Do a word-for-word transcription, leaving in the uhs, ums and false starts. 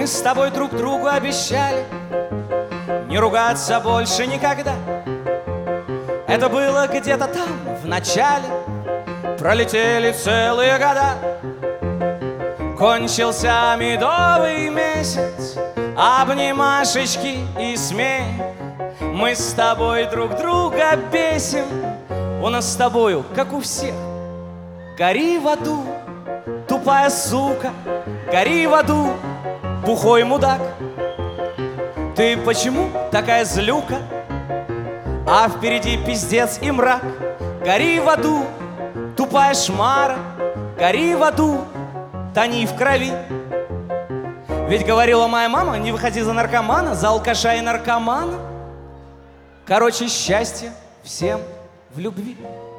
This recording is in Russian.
Мы с тобой друг другу обещали не ругаться больше никогда. Это было где-то там, в начале. Пролетели целые года. Кончился медовый месяц, обнимашечки и смех. Мы с тобой друг друга бесим. У нас с тобою, как у всех. Гори в аду, тупая сука, гори в аду, бухой мудак. Ты почему такая злюка? А впереди пиздец и мрак. Гори в аду, тупая шмара, гори в аду, тони в крови. Ведь говорила моя мама, не выходи за наркомана, за алкаша и наркомана. Короче, счастье всем в любви.